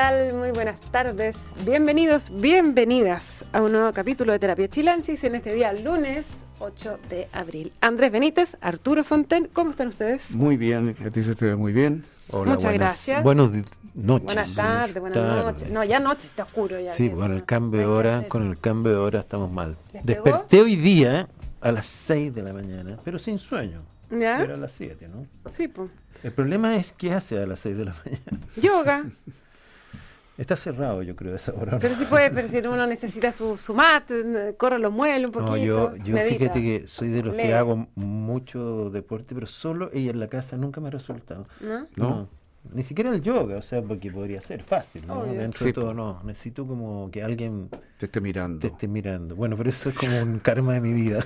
tal? Muy buenas tardes. Bienvenidos, bienvenidas a un nuevo capítulo de Terapia Chilensis en este día lunes 8 de abril. Andrés Benítez, Arturo Fonten, ¿cómo están ustedes? Muy bien, a ti se te ve muy bien. Hola, muchas gracias. Buenas noches. Buenas tardes, buenas noches. No, ya noche, está oscuro ya. Sí, con el cambio de hora, estamos mal. ¿Les Desperté pegó? hoy día a las 6 de la mañana, pero sin sueño. ¿Ya? Era a las 7, ¿no? Sí, pues. El problema es qué hace a las 6 de la mañana. Yoga. Está cerrado, yo creo, esa hora. Pero sí puede, pero si uno necesita su mat, corre los muebles un poquito. No, yo medita. fíjate que soy de los Lee. que hago mucho deporte, pero solo y en la casa nunca me ha resultado. ¿No? No. Ni siquiera el yoga, o sea, porque podría ser fácil, ¿no? Obvio. Dentro Sí, de todo, no. Necesito como que alguien Te esté mirando. te esté mirando. Bueno, pero eso es como un karma de mi vida.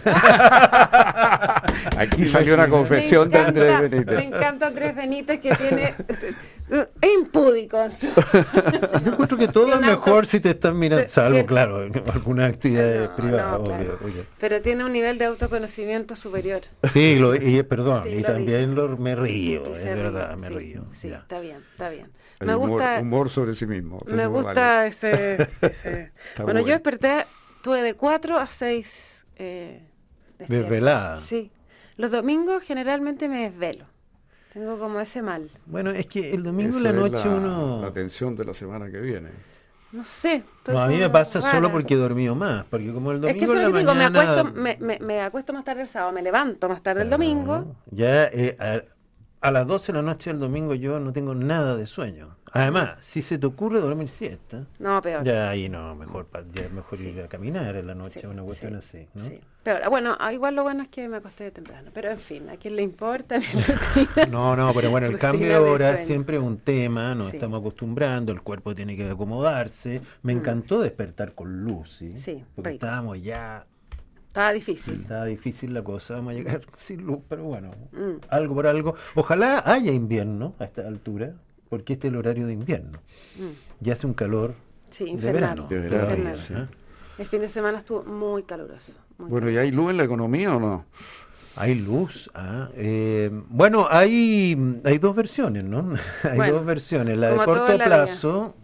Aquí salió una confesión de Andrés Me Benítez. encanta Andrés Benítez que tiene... Es impúdico. Yo encuentro que todo es Tiene un mejor auto- si te están mirando, salvo, tiene- claro, algunas actividades No, privadas, no, claro. obvio. Pero tiene un nivel de autoconocimiento superior. Sí, perdón, Sí, y lo también me río, Y es se verdad, ríe, me sí, río. Sí, Ya. está bien, está bien. El Me gusta, humor sobre sí mismo. me Eso gusta vale. ese... Está Bueno, yo bueno. desperté, tuve de 4 a 6 despierta. Desvelada. Sí. Los domingos generalmente me desvelo. Tengo como ese mal. Bueno, es que el domingo Eso en la es noche uno... la tensión de la semana que viene. No sé. estoy No, a mí me como pasa rara. solo porque he dormido más, porque como el Es domingo que eso en es la lo que digo, mañana... me acuesto más tarde el sábado, me levanto más tarde el domingo. Ya a las 12 de la noche del domingo yo no tengo nada de sueño. Además, si se te ocurre dormir siesta, No, peor. ya ahí no, mejor, ya es mejor Sí. ir a caminar en la noche, Sí, una cuestión sí, así, ¿no? sí. Peor. Bueno, igual lo bueno es que me acosté temprano, pero en fin, ¿a quién le importa mi rutina? No, pero bueno, el Rutina cambio de de hora sueño. siempre es un tema, nos Sí. estamos acostumbrando, el cuerpo tiene que acomodarse. Me encantó despertar con luz, ¿sí? Sí, Porque rico. estábamos ya, Estaba difícil. estaba difícil la cosa, vamos a llegar sin luz, pero bueno, Mm. algo por algo. Ojalá haya invierno a esta altura, porque este es el horario de invierno. Ya hace un calor Sí, de infernal. verano. De verano, todavía, sí. ¿eh? El fin de semana estuvo muy caluroso. Muy Bueno, ¿y hay luz en la economía o no? Hay luz. Bueno, hay dos versiones, ¿no? Hay Bueno, dos versiones. La de como todo corto en la vida. plazo,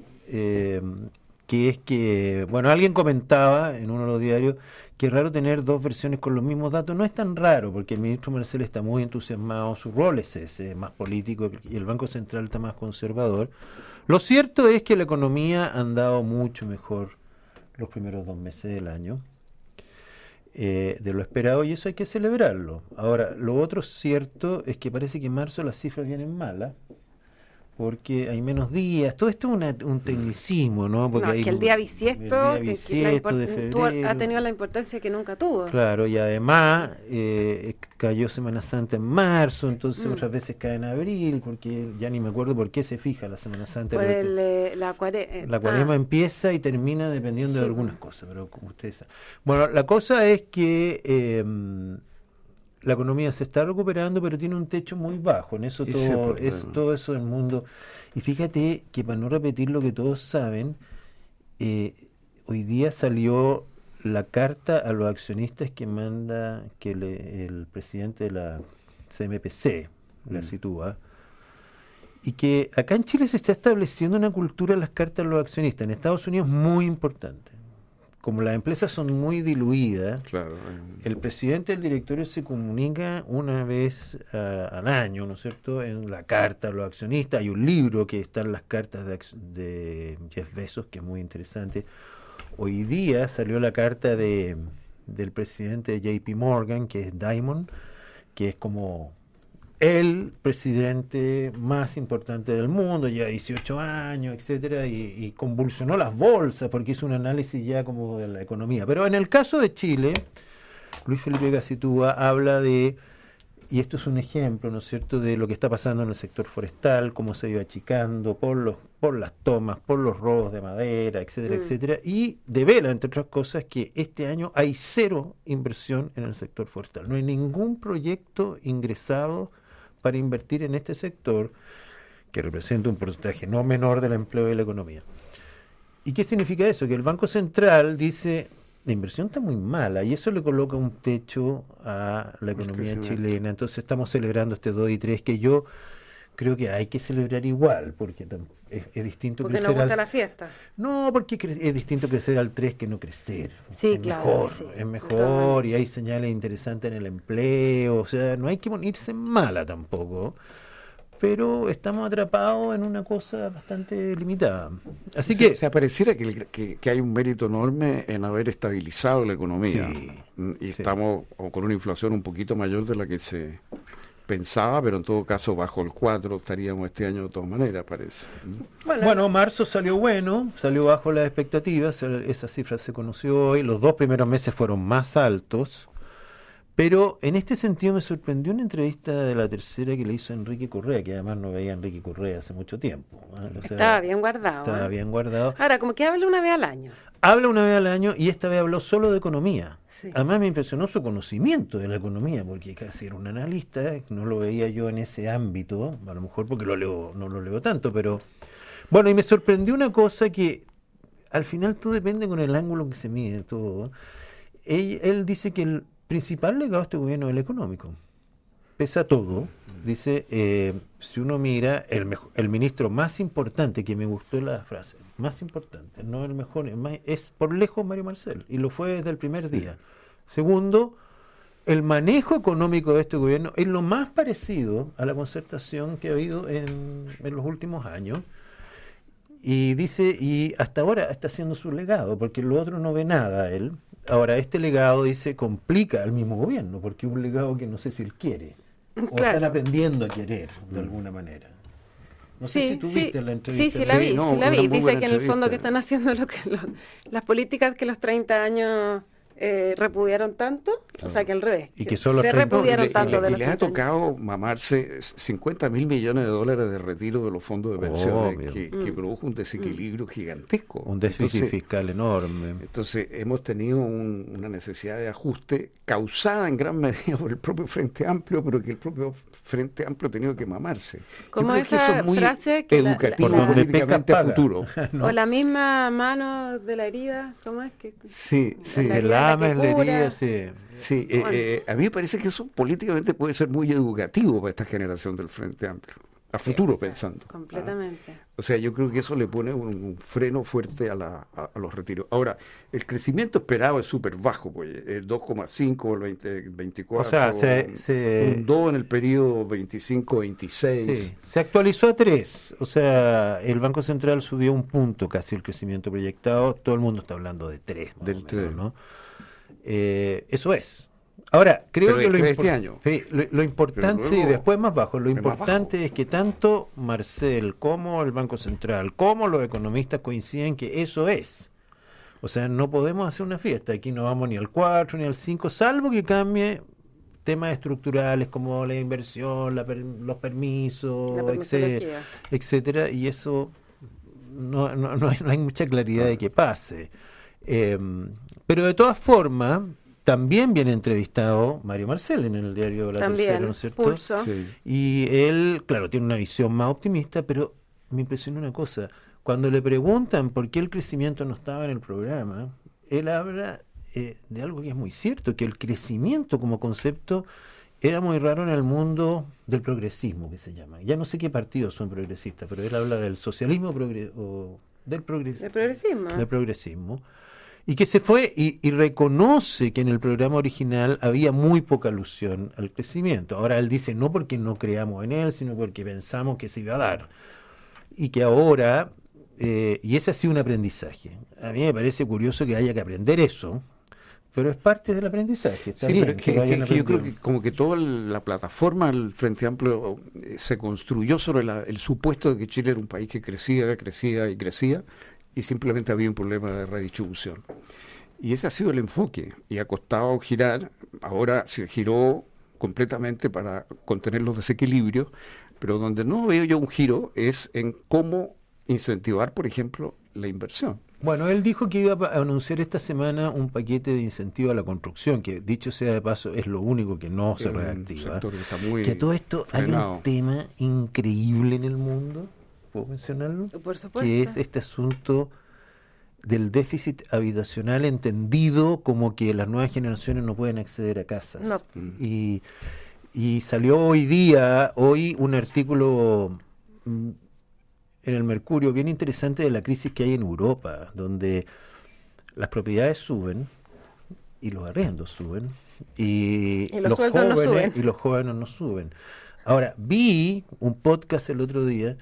que es que, bueno, alguien comentaba en uno de los diarios que es raro tener dos versiones con los mismos datos. No es tan raro, porque el ministro Marcel está muy entusiasmado, su rol es ese, más político, y el Banco Central está más conservador. Lo cierto es que la economía ha andado mucho mejor los primeros 2 meses del año. De lo esperado, y eso hay que celebrarlo. Ahora, lo otro cierto es que parece que en marzo las cifras vienen malas, porque hay menos días. Todo esto es un tecnicismo, ¿no? Porque No, hay es que el día bisiesto, el día bisiesto de febrero. ha tenido la importancia que nunca tuvo. Claro, y además cayó Semana Santa en marzo, entonces otras veces cae en abril, porque ya ni me acuerdo por qué se fija la Semana Santa. Por pero la la cuaresma empieza y termina dependiendo Sí, de algunas cosas, pero como ustedes saben. Bueno, la cosa es que la economía se está recuperando, pero tiene un techo muy bajo. En eso Ese es el problema. todo eso del mundo. Y fíjate que para no repetir lo que todos saben, hoy día salió la carta a los accionistas que manda el presidente de la CMPC, la sitúa, y que acá en Chile se está estableciendo una cultura de las cartas a los accionistas. En Estados Unidos muy importante. Como las empresas son muy diluidas, Claro. el presidente del directorio se comunica una vez al año, ¿no es cierto?, en la carta a los accionistas. Hay un libro que están las cartas de Jeff Bezos, que es muy interesante. Hoy día salió la carta del presidente de JP Morgan, que es Diamond, que es como el presidente más importante del mundo, ya 18 años, etcétera, y convulsionó las bolsas porque hizo un análisis ya como de la economía. Pero en el caso de Chile, Luis Felipe Gacitúa habla de, y esto es un ejemplo, ¿no es cierto?, de lo que está pasando en el sector forestal, cómo se iba achicando por las tomas, por los robos de madera, etcétera, etcétera, y devela, entre otras cosas, que este año hay 0 inversión en el sector forestal. No hay ningún proyecto ingresado para invertir en este sector, que representa un porcentaje no menor del empleo y la economía. ¿Y qué significa eso? Que el Banco Central dice, la inversión está muy mala, y eso le coloca un techo a la economía chilena. Entonces estamos celebrando este 2 y 3, que yo creo que hay que celebrar igual, porque es distinto Porque nos crecer gusta al... la fiesta. No, porque es distinto crecer al 3 que no crecer. Sí, es claro, mejor, sí, es de mejor todas maneras. y hay señales interesantes en el empleo, o sea, no hay que ponerse mala tampoco, pero estamos atrapados en una cosa bastante limitada. Así que... O sea, pareciera que hay un mérito enorme en haber estabilizado la economía. Sí, Y sí. estamos con una inflación un poquito mayor de la que se pensaba, pero en todo caso bajo el 4 estaríamos este año de todas maneras, parece. Bueno, marzo salió bueno, salió bajo las expectativas, esa cifra se conoció hoy, los 2 primeros meses fueron más altos, pero en este sentido me sorprendió una entrevista de La Tercera que le hizo Enrique Correa, que además no veía a Enrique Correa hace mucho tiempo. ¿Eh? O sea, Estaba bien guardado. estaba bien guardado. Ahora, como que habla una vez al año. Habla una vez al año y esta vez habló solo de economía. Sí. Además me impresionó su conocimiento de la economía, porque casi era un analista, no lo veía yo en ese ámbito, a lo mejor porque no lo leo tanto, pero bueno, y me sorprendió una cosa que al final todo depende con el ángulo que se mide todo. Él dice que el principal legado de este gobierno es el económico. Pese a todo, dice, si uno mira, el ministro más importante, que me gustó la frase, más importante, no el mejor, es por lejos Mario Marcel, y lo fue desde el primer día. Segundo, el manejo económico de este gobierno es lo más parecido a la concertación que ha habido en los últimos años. Y dice, y hasta ahora está haciendo su legado, porque lo otro no ve nada él. Ahora, este legado, dice, complica al mismo gobierno, porque es un legado que no sé si él quiere, o Claro. están aprendiendo a querer, de alguna manera. No sé si tú viste la entrevista. Sí, la vi, Sí, no, sí la una vi. muy Dice buena que en el fondo entrevista. que están haciendo las políticas que los 30 años repudiaron tanto, o sea que al revés. Y que son los se 30 repudiaron y tanto de y los les ha 30 años. tocado mamarse 50.000 millones de dólares de retiro de los fondos de pensiones, Obvio. que produjo un desequilibrio gigantesco. Un déficit Entonces, fiscal enorme. Entonces hemos tenido una necesidad de ajuste causada en gran medida por el propio Frente Amplio, pero que el propio Frente Amplio ha tenido que mamarse. Yo Como creo que esa eso es muy frase que educativo Por donde políticamente peca, a paga. futuro. ¿No? O la misma mano de la herida, ¿cómo es? Que Sí, sí. La El herida ama que en la cura. herida, sí. Sí, a mí me parece que eso políticamente puede ser muy educativo para esta generación del Frente Amplio, a futuro o sea, pensando. completamente. O sea, yo creo que eso le pone un freno fuerte a los retiros. Ahora, el crecimiento esperado es súper bajo, pues, el 2,5, el 2024, O sea, un 2 en el periodo 25-26. Sí, se actualizó a 3, o sea, el Banco Central subió un punto casi el crecimiento proyectado, todo el mundo está hablando de 3, Del 3. ¿no? Eso es. Ahora, creo Pero que es este año. sí, lo importante, Pero luego sí, después más bajo, lo es más importante bajo. es que tanto Marcel como el Banco Central, como los economistas coinciden que eso es. O sea, no podemos hacer una fiesta, aquí no vamos ni al 4 ni al 5, salvo que cambie temas estructurales como la inversión, los permisos, La permisología. etcétera, y eso no hay mucha claridad de que pase. Pero de todas formas, también viene entrevistado Mario Marcel en el diario La También, Tercera, ¿no es cierto? Pulso. Sí. Y él, claro, tiene una visión más optimista, pero me impresiona una cosa. Cuando le preguntan por qué el crecimiento no estaba en el programa, él habla de algo que es muy cierto, que el crecimiento como concepto era muy raro en el mundo del progresismo, que se llama. Ya no sé qué partidos son progresistas, pero él habla del socialismo o del De progresismo. del progresismo, y que se fue y reconoce que en el programa original había muy poca alusión al crecimiento. Ahora él dice no porque no creamos en él, sino porque pensamos que se iba a dar. Y que ahora, y ese ha sido un aprendizaje. A mí me parece curioso que haya que aprender eso, pero es parte del aprendizaje. Está Sí, bien pero que lo hayan que yo creo aprendido. que como que toda la plataforma del Frente Amplio se construyó sobre el supuesto de que Chile era un país que crecía y crecía, y simplemente había un problema de redistribución. Y ese ha sido el enfoque, y ha costado girar, ahora se giró completamente para contener los desequilibrios, pero donde no veo yo un giro es en cómo incentivar, por ejemplo, la inversión. Bueno, él dijo que iba a anunciar esta semana un paquete de incentivo a la construcción, que dicho sea de paso es lo único que no se Un reactiva. sector que está muy Que a todo esto hay frenado. un tema increíble en el mundo, ¿puedo mencionarlo? Por supuesto. Que es este asunto del déficit habitacional entendido como que las nuevas generaciones no pueden acceder a casas. No. Y Y salió hoy un artículo en el Mercurio bien interesante de la crisis que hay en Europa, donde las propiedades suben y los arriendos suben y los sueldos no suben. Y los jóvenes no suben. Ahora, vi un podcast el otro día.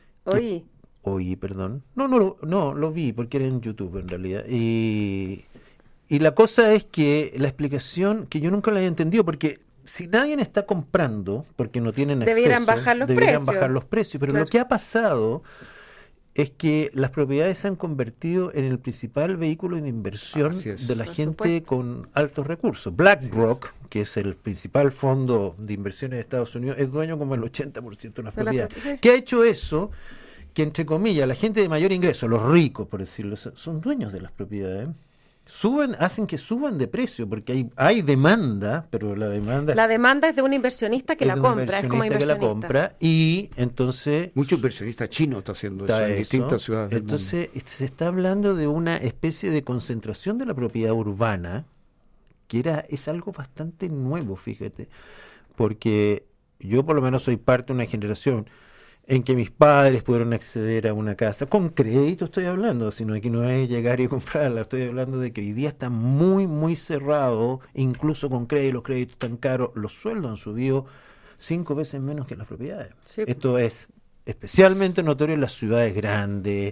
Oí, perdón. No lo vi porque era en YouTube en realidad. Y la cosa es que la explicación, que yo nunca la he entendido, porque si nadie está comprando, porque no tienen acceso, deberían bajar los precios. Pero claro. Lo que ha pasado es que las propiedades se han convertido en el principal vehículo de inversión de la gente con altos recursos. BlackRock, que es el principal fondo de inversiones de Estados Unidos, es dueño como el 80% de las propiedades. ¿Qué ha hecho eso? Que, entre comillas, la gente de mayor ingreso, los ricos, por decirlo, son dueños de las propiedades. Hacen que suban de precio, porque hay demanda, pero la demanda es de un inversionista que la compra, es como inversionista. Y entonces... Mucho inversionista chino está haciendo eso en distintas ciudades del mundo. Entonces se está hablando de una especie de concentración de la propiedad urbana, que es algo bastante nuevo, fíjate, porque yo por lo menos soy parte de una generación en que mis padres pudieron acceder a una casa, con crédito estoy hablando, sino que no es llegar y comprarla, estoy hablando de que hoy día está muy, muy cerrado, incluso con crédito, los créditos están caros, los sueldos han subido 5 veces menos que las propiedades. Sí. Esto es especialmente notorio en las ciudades grandes,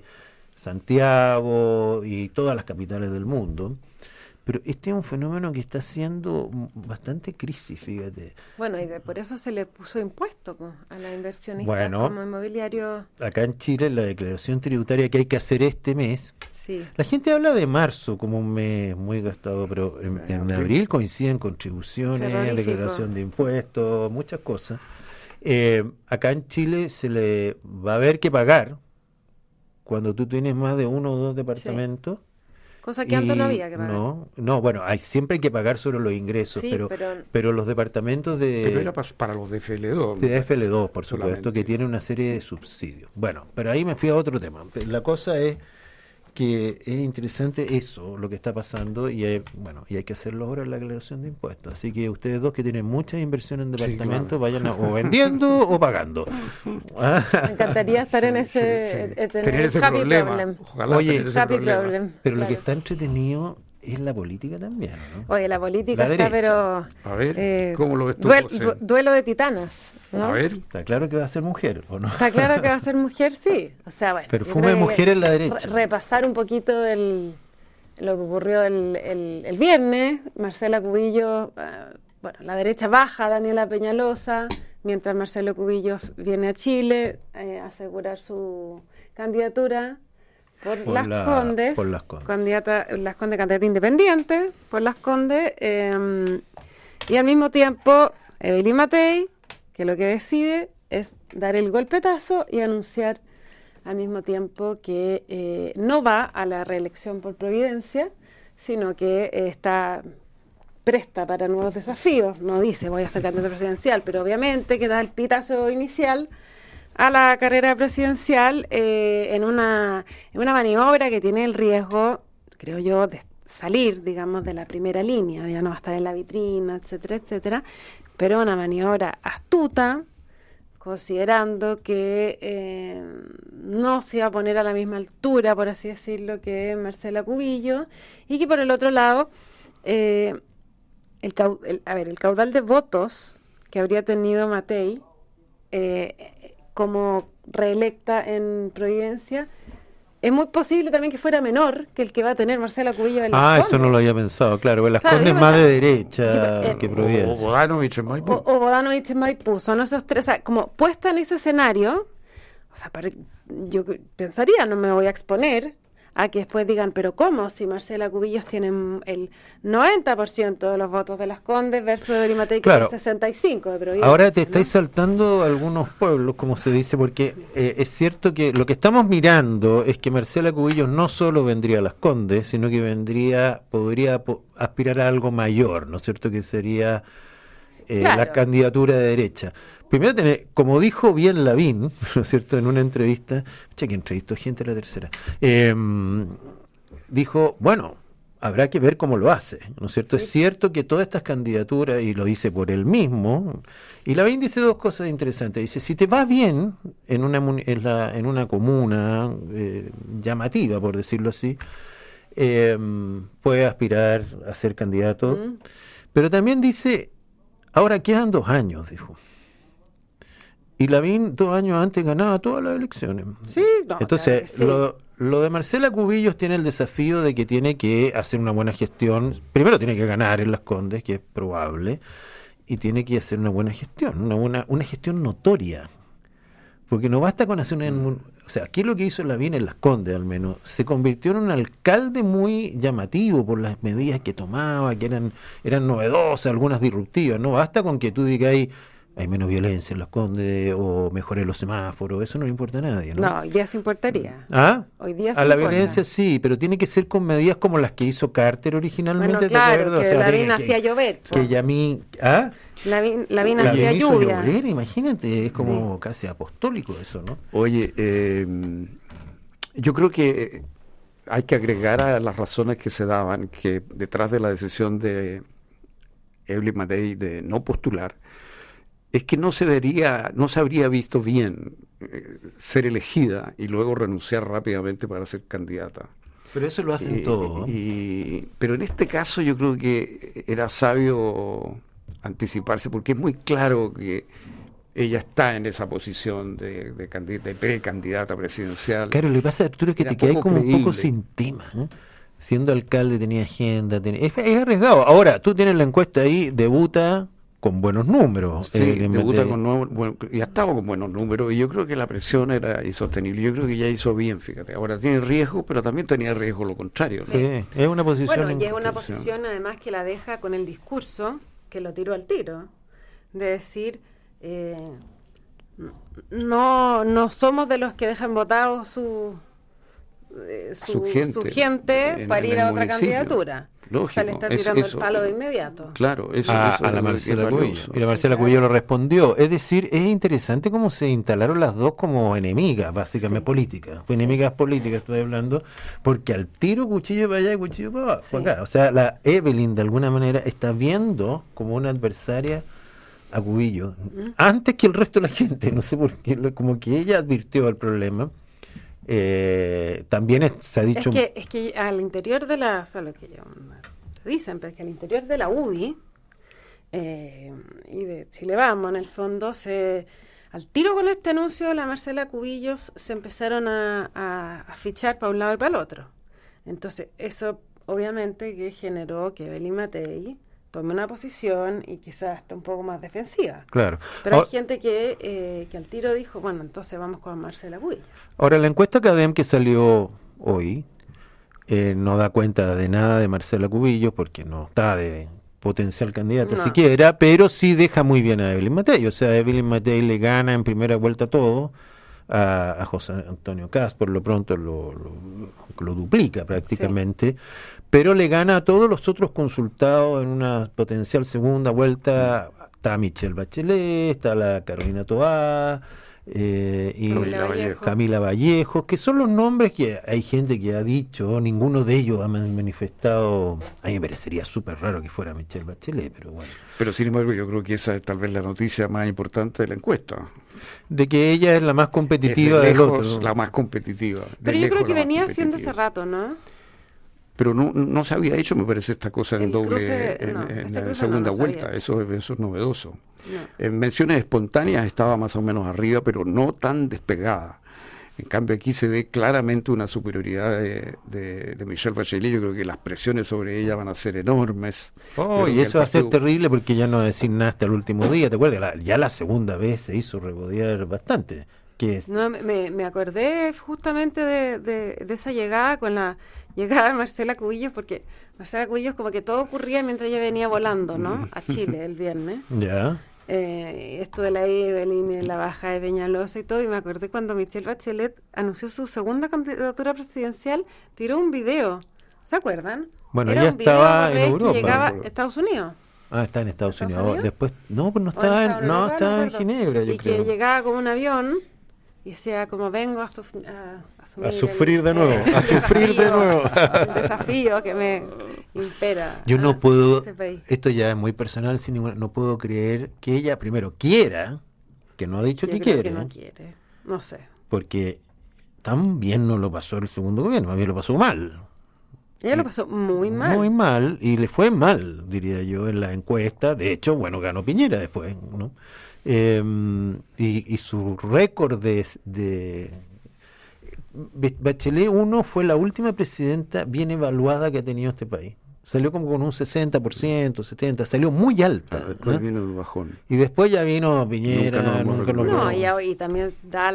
Santiago y todas las capitales del mundo. Pero este es un fenómeno que está haciendo bastante crisis, fíjate. Bueno, y por eso se le puso impuesto a la inversionista como inmobiliario. Acá en Chile, la declaración tributaria que hay que hacer este mes, la gente habla de marzo como un mes muy gastado, pero en abril coinciden contribuciones, declaración de impuestos, muchas cosas. Acá en Chile se le va a haber que pagar cuando tú tienes más de 1 o 2 departamentos. Cosa que antes no había que pagar. Bueno, siempre hay que pagar sobre los ingresos, pero los departamentos de... Pero era para los de FL2. De FL2, por supuesto, que tiene una serie de subsidios. Bueno, pero ahí me fui a otro tema. La cosa es que es interesante eso, lo que está pasando, y hay que hacerlo ahora en la declaración de impuestos. Así que ustedes dos que tienen mucha inversión en departamentos, vayan o vendiendo o pagando. Me encantaría estar en tener ese happy problem. Oye, happy problem. Pero lo que está entretenido es la política también, ¿no? Oye, la política está, pero... A ver, ¿cómo lo ves tú, duelo de titanas, ¿no? A ver. Está claro que va a ser mujer, ¿o no? Está claro que va a ser mujer, sí. O sea, bueno. Perfume de mujer en la derecha. Repasar un poquito lo que ocurrió el viernes. Marcela Cubillos, la derecha baja, Daniela Peñalosa, mientras Marcelo Cubillos viene a Chile a asegurar su candidatura. Por Las Condes, candidata independiente, por Las Condes, y al mismo tiempo Evelyn Matei, que lo que decide es dar el golpetazo y anunciar al mismo tiempo que no va a la reelección por Providencia, sino que está presta para nuevos desafíos. No dice voy a ser candidata presidencial, pero obviamente que da el pitazo inicial a la carrera presidencial en una maniobra que tiene el riesgo, creo yo, de salir, digamos, de la primera línea, ya no va a estar en la vitrina, etcétera, etcétera, pero una maniobra astuta, considerando que no se iba a poner a la misma altura, por así decirlo, que Marcela Cubillos, y que por el otro lado, el caudal de votos que habría tenido Matei, como reelecta en Providencia, es muy posible también que fuera menor que el que va a tener Marcela Cubillos en Las Condes. Eso no lo había pensado, claro. Las Condes más de derecha que Providencia. O Bodanovich en Maipú. O Bodanovich en Maipú. Son esos tres. O sea, como puesta en ese escenario, o sea, yo pensaría, no me voy a exponer a que después digan, pero ¿cómo? Si Marcela Cubillos tiene el 90% de los votos de Las Condes versus Evelyn Matei, que claro, el 65% de Providencia. Ahora te estáis saltando algunos pueblos, como se dice, porque es cierto que lo que estamos mirando es que Marcela Cubillos no solo vendría a Las Condes, sino que podría aspirar a algo mayor, ¿no es cierto? Que sería la candidatura de derecha. Primero, como dijo bien Lavín, ¿no es cierto?, en una entrevista, que entrevistó gente de La Tercera, dijo, bueno, habrá que ver cómo lo hace, ¿no es cierto? Sí. Es cierto que todas estas candidaturas, y lo dice por él mismo, y Lavín dice dos cosas interesantes. Dice, si te va bien en una comuna llamativa, por decirlo así, puedes aspirar a ser candidato. Pero también dice, ahora quedan 2 años, dijo. Y Lavín 2 años antes ganaba todas las elecciones. Sí, no, Entonces, claro que sí. lo de Marcela Cubillos tiene el desafío de que tiene que hacer una buena gestión. Primero tiene que ganar en Las Condes, que es probable, y tiene que hacer una buena gestión, una gestión notoria. Porque no basta con hacer o sea, ¿qué es lo que hizo Lavín en Las Condes al menos? Se convirtió en un alcalde muy llamativo por las medidas que tomaba, que eran novedosas, algunas disruptivas. No basta con que tú digas hay menos violencia en Las Condes o mejoré los semáforos, eso no le importa a nadie, ¿no? No, hoy día se importaría. ¿Ah? Hoy día a se la importa. violencia sí, pero tiene que ser con medidas como las que hizo Carter originalmente. Bueno, ¿te claro, acuerdas? que O sea, Lavín hacía llover. que Yamín, ¿ah? Lavín hacía Lavín hizo lluvia. llover, imagínate, es como casi apostólico eso, ¿no? Oye, yo creo que hay que agregar a las razones que se daban que detrás de la decisión de Evelyn Matei de no postular, es que no se habría visto bien ser elegida y luego renunciar rápidamente para ser candidata. Pero eso lo hacen todos. Pero en este caso yo creo que era sabio anticiparse, porque es muy claro que ella está en esa posición de precandidata presidencial. Claro, le pasa a Arturo que Era te quedas poco como un poco creíble. sin tema, ¿eh? Siendo alcalde tenía agenda, es arriesgado. Ahora, tú tienes la encuesta ahí, debuta con buenos números. Sí, en vez debuta de- ya estaba con buenos números y yo creo que la presión era insostenible. Yo creo que ya hizo bien, fíjate. Ahora tiene riesgo, pero también tenía riesgo lo contrario, ¿no? Sí, es una posición. Bueno, y es una posición. posición además que la deja con el discurso, que lo tiró al tiro, de decir, no somos de los que dejan votados su gente en- para en ir el a otra municipio. candidatura. Lógico, o sea, le está es tirando eso. el palo de inmediato. Claro, eso a es la lo que Marcela es Cubillo. valioso. Y la Marcela Sí, Cubillo claro. lo respondió. Es decir, es interesante cómo se instalaron las dos como enemigas, básicamente, Sí. políticas. Enemigas políticas estoy hablando, porque al tiro cuchillo para allá y cuchillo para abajo. Sí. Acá. O sea, la Evelyn de alguna manera está viendo como una adversaria a Cubillo antes que el resto de la gente. No sé por qué, como que ella advirtió el problema. También se ha dicho... Es que al interior de la, o sea, lo que te dicen, pero es que al interior de la UDI y de Chile Vamos, en el fondo, al tiro con este anuncio de la Marcela Cubillos se empezaron a fichar para un lado y para el otro. Entonces, eso obviamente que generó que Evelyn Matei tome una posición y quizás esté un poco más defensiva. Claro. Pero hay Ahora- gente que al tiro dijo, bueno, entonces vamos con Marcela Cubillos. Ahora, la encuesta CADEM que salió hoy no da cuenta de nada de Marcela Cubillos porque no está de potencial candidata No. siquiera, pero sí deja muy bien a Evelyn Matei. O sea, Evelyn Matei le gana en primera vuelta todo a José Antonio Kast, por lo pronto lo duplica prácticamente, pero le gana a todos los otros consultados en una potencial segunda vuelta. Está Michelle Bachelet, está la Carolina Toá, y Camila Vallejo. Camila Vallejo, que son los nombres que hay gente que ha dicho, ninguno de ellos ha manifestado. A mí me parecería súper raro que fuera Michelle Bachelet, pero bueno. Pero sin embargo, yo creo que esa es tal vez la noticia más importante de la encuesta. De que ella es la más competitiva Es de del lejos otro. la más competitiva. de Pero yo lejos creo que la más venía haciendo competitiva. hace rato, ¿no? Pero no se había hecho, me parece, esta cosa en El doble, cruce, en, no, en ese la cruce segunda no se había vuelta. hecho. Eso es novedoso. No. En menciones espontáneas estaba más o menos arriba, pero no tan despegada. En cambio, aquí se ve claramente una superioridad de Michelle Bachelet. Yo creo que las presiones sobre ella van a ser enormes. Oh, Creo y que eso el va a ser partido- terrible porque ya no va a decir nada hasta el último día. ¿Te acuerdas? Ya la segunda vez se hizo regodear bastante. Que es, No, me acordé justamente de esa llegada, con la llegada de Marcela Cubillos, porque Marcela Cubillos como que todo ocurría mientras ella venía volando, ¿no? A Chile el viernes. ya. Esto de la Evelyn, y la baja de Peñalosa y todo, y me acordé cuando Michelle Bachelet anunció su segunda candidatura presidencial, tiró un video, ¿se acuerdan? Bueno, Era ella un video estaba al en revés Europa. que llegaba a Estados Unidos. Ah, está en Estados ¿Estados Unidos. Unidos? Después, no, pues no ¿O estaba estaba en, no, Europa? estaba me en acuerdo. Ginebra, yo y creo. que llegaba con un avión y decía como vengo a asumir A sufrir de nuevo, el a sufrir de desafío, nuevo. el desafío que me impera. Yo no puedo, este país. esto ya es muy personal, no puedo creer que ella primero quiera, que no ha dicho Yo que creo quiere, que no quiere, no sé. porque tan bien no lo pasó el segundo gobierno, más bien lo pasó mal. Ella lo pasó muy mal. Muy mal, y le fue mal, diría yo, en la encuesta. De hecho, bueno, ganó Piñera después, ¿no? Y su récord Bachelet 1 fue la última presidenta bien evaluada que ha tenido este país. Salió como con un 60%, 70%, salió muy alta. Después vino el bajón. Y después ya vino Piñera, Nunca lo nunca lo No, logró. y también da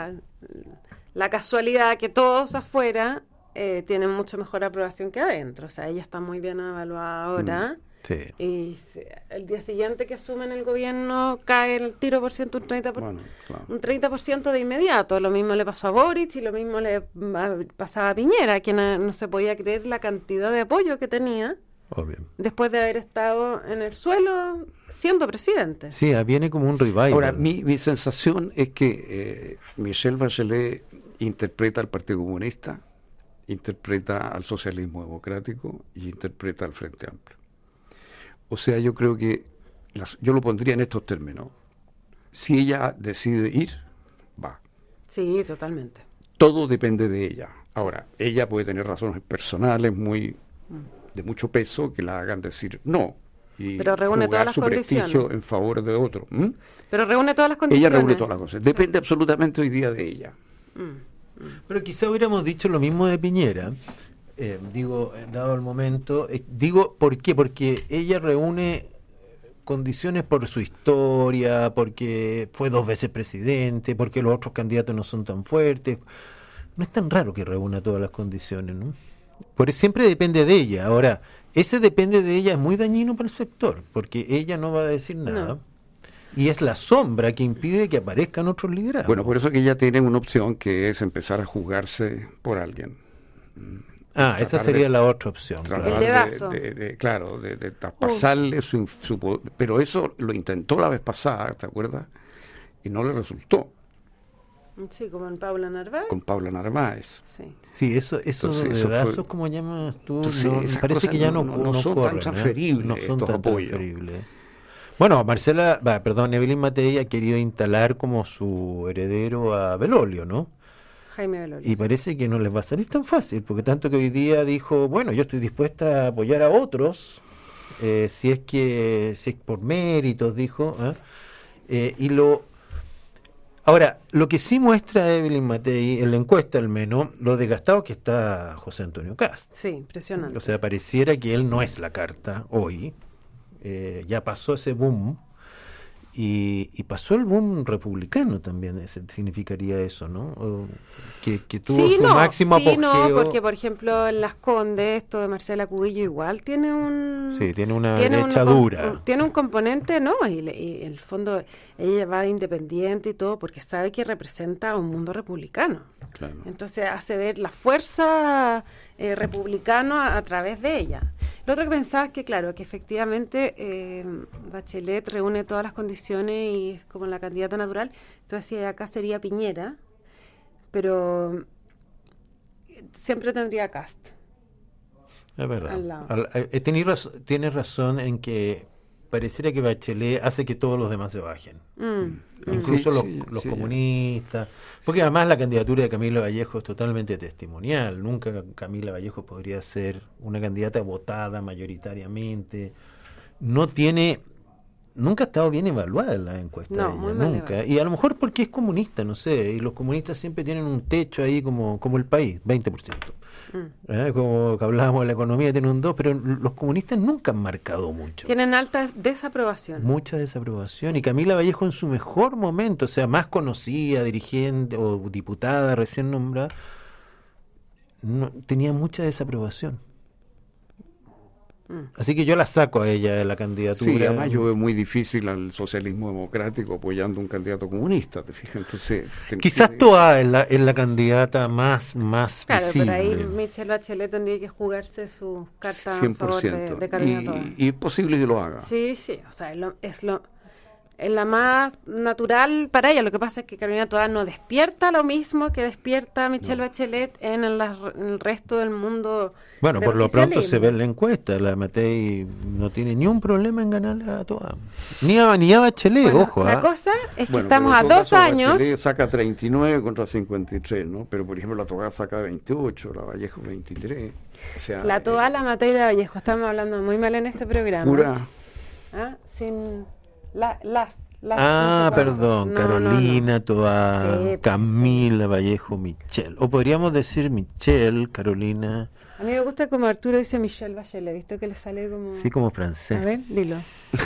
la casualidad que todos afuera tienen mucho mejor aprobación que adentro. O sea, ella está muy bien evaluada ahora. Sí. Y el día siguiente que asumen el gobierno cae el tiro por ciento un 30%, Bueno, claro. un 30% de inmediato. Lo mismo le pasó a Boric y lo mismo le pasaba a Piñera, quien no se podía creer la cantidad de apoyo que tenía Obvio. después de haber estado en el suelo siendo presidente. Sí, viene como un revival. Ahora, mi sensación es que Michelle Bachelet interpreta al Partido Comunista, interpreta al socialismo democrático y interpreta al Frente Amplio. O sea, yo creo que yo lo pondría en estos términos. Si ella decide ir, va. Sí, totalmente. Todo depende de ella. Ahora, ella puede tener razones personales de mucho peso que la hagan decir no. Y Pero reúne jugar todas las su prestigio condiciones. en favor de otro. ¿Mm? Pero reúne todas las Ella condiciones. reúne todas las cosas. Depende absolutamente hoy día de ella. Pero quizá hubiéramos dicho lo mismo de Piñera. Dado el momento, ¿por qué? Porque ella reúne condiciones por su historia, porque fue 2 veces presidente, porque los otros candidatos no son tan fuertes. No es tan raro que reúna todas las condiciones, ¿no? Siempre depende de ella. Ahora, ese depende de ella es muy dañino para el sector, porque ella no va a decir nada. No. Y es la sombra que impide que aparezcan otros liderazgos. Bueno, por eso que ella tiene una opción que es empezar a juzgarse por alguien. Esa sería la otra opción. Tratar El dedazo. de traspasarle su pero eso lo intentó la vez pasada, ¿te acuerdas? Y no le resultó Sí, como en Paula Narváez. con Paula Narváez. Sí. Sí, eso Entonces, de eso dedazos, fue- como llamas tú, Entonces, me esas parece cosas que ya no son tan corren, transferibles, no son estos tan apoyos. transferibles. Bueno, Evelyn Matei ha querido instalar como su heredero a Belolio, ¿no? Jaime Belolio. Y parece que no les va a salir tan fácil, porque tanto que hoy día dijo, bueno, yo estoy dispuesta a apoyar a otros, si es por méritos, dijo. Ahora, lo que sí muestra Evelyn Matei, en la encuesta al menos, lo desgastado que está José Antonio Cast. Sí, impresionante. O sea, pareciera que él no es la carta hoy. Ya pasó ese boom. Y pasó el boom republicano también, significaría eso, ¿no? Que tuvo su máximo apogeo. No, porque por ejemplo en Las Condes, esto de Marcela Cubillo igual tiene tiene una derecha dura. Tiene un componente, ¿no? Y en el fondo ella va de independiente y todo porque sabe que representa a un mundo republicano. Claro. Entonces hace ver la fuerza republicana a través de ella. Lo otro que pensaba es que, claro, que efectivamente Bachelet reúne todas las condiciones y es como la candidata natural. Entonces, acá sería Piñera, pero siempre tendría Cast. Es verdad. Al lado. Tienes razón en que pareciera que Bachelet hace que todos los demás se bajen. Incluso los comunistas. Porque además la candidatura de Camila Vallejo es totalmente testimonial. Nunca Camila Vallejo podría ser una candidata votada mayoritariamente. Nunca ha estado bien evaluada en la encuesta. No, ella, muy mal nunca. evaluada. Y a lo mejor porque es comunista, no sé. Y los comunistas siempre tienen un techo ahí como el país, 20%. Como que hablábamos de la economía, tiene un 2%, pero los comunistas nunca han marcado mucho. Tienen alta desaprobación. Mucha desaprobación. Y Camila Vallejo en su mejor momento, o sea, más conocida, dirigente o diputada recién nombrada, tenía mucha desaprobación. Así que yo la saco a ella de la candidatura. Sí, además yo veo muy difícil al socialismo democrático apoyando a un candidato comunista, ¿te fijas? Entonces, quizás Toa es la candidata más Claro, visible. pero ahí Michelle Bachelet tendría que jugarse su carta 100%. a favor de Carolina Toa. Y es posible que lo haga. Sí, o sea, es la más natural para ella. Lo que pasa es que Carolina Toá no despierta lo mismo que despierta Michelle Bachelet en el resto del mundo. Bueno, del por lo pronto oficialismo. se ve en la encuesta, la Matei no tiene ni un problema en ganarle a Toá. Ni a Bachelet, Bueno, ojo. la ¿ah? cosa es que Bueno, estamos pero a en todo 2 caso, años. Bachelet saca 39 contra 53, ¿no? Pero por ejemplo la Toá saca 28, la Vallejo 23. O sea, La Toá, la Matei de Vallejo. Estamos hablando muy mal en este programa. pura. ¿Ah? Sin las Ah, no sé cuántos. perdón, No, Carolina, Toá, Sí, pues, Camila, Vallejo, Michelle. O podríamos decir Michelle, Carolina, A mí me gusta como Arturo dice Michelle Bachelet, ¿viste que le sale como... sí, como A francés. ver, dilo.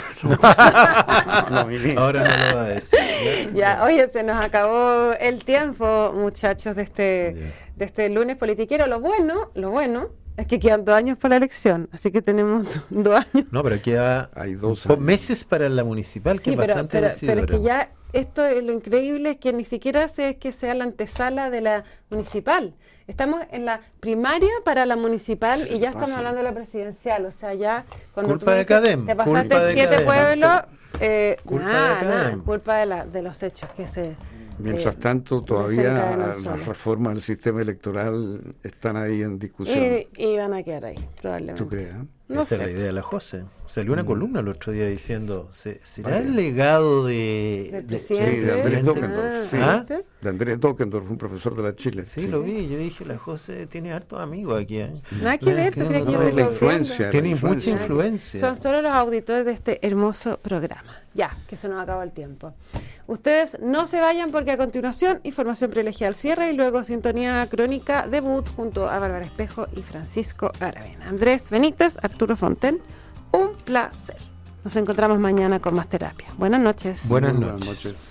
No, mi niña. Ahora no lo va a decir. Ya, oye, se nos acabó el tiempo, muchachos, de este lunes politiquero. Lo bueno es que quedan 2 años para la elección, así que tenemos 2 años. No, pero queda Hay 2 años. meses para la municipal, que Sí, es pero bastante es decidora. que ya esto es lo increíble, es que ni siquiera es que sea la antesala de la municipal. Estamos en la primaria para la municipal y ya estamos pasa. hablando de la presidencial. O sea, ya cuando Culpa tú me de dices, Cadem, te culpa pasaste de 7 Cadem. pueblos, Culpa de nada, Cadem. culpa de los hechos que se... Mientras tanto, todavía desencadenan solos. las reformas del sistema electoral están ahí en discusión. Y van a quedar ahí, probablemente. ¿Tú crees? No Esa es la sé. idea de la José. Salió una columna el otro día diciendo, ¿será el legado Del de presidente. Sí, de Andrés presidente? Dockendorf. Sí, ¿Ah? de Andrés Dockendorf, un profesor de la Chile. Sí, lo vi. Yo dije, la José tiene hartos amigos aquí. ¿eh? Nada que ver, ¿tú crees que yo No, estoy la confiando? influencia. Tiene la mucha influencia. influencia. Son solo los auditores de este hermoso programa. Ya, que se nos acabó el tiempo. Ustedes no se vayan porque a continuación información privilegiada al cierre y luego sintonía crónica debut junto a Bárbara Espejo y Francisco Aravena. Andrés Benítez, Arturo Fonten, un placer. Nos encontramos mañana con más terapia. Buenas noches. Buenas Muy noches.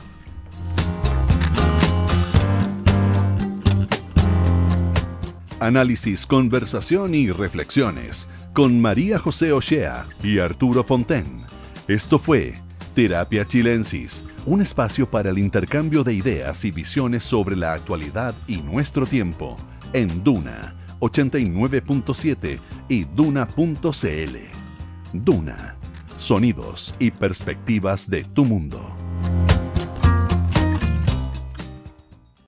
Análisis, conversación y reflexiones con María José Ochea y Arturo Fonten. Esto fue Terapia Chilensis, un espacio para el intercambio de ideas y visiones sobre la actualidad y nuestro tiempo en Duna 89.7 y Duna.cl. Duna, sonidos y perspectivas de tu mundo.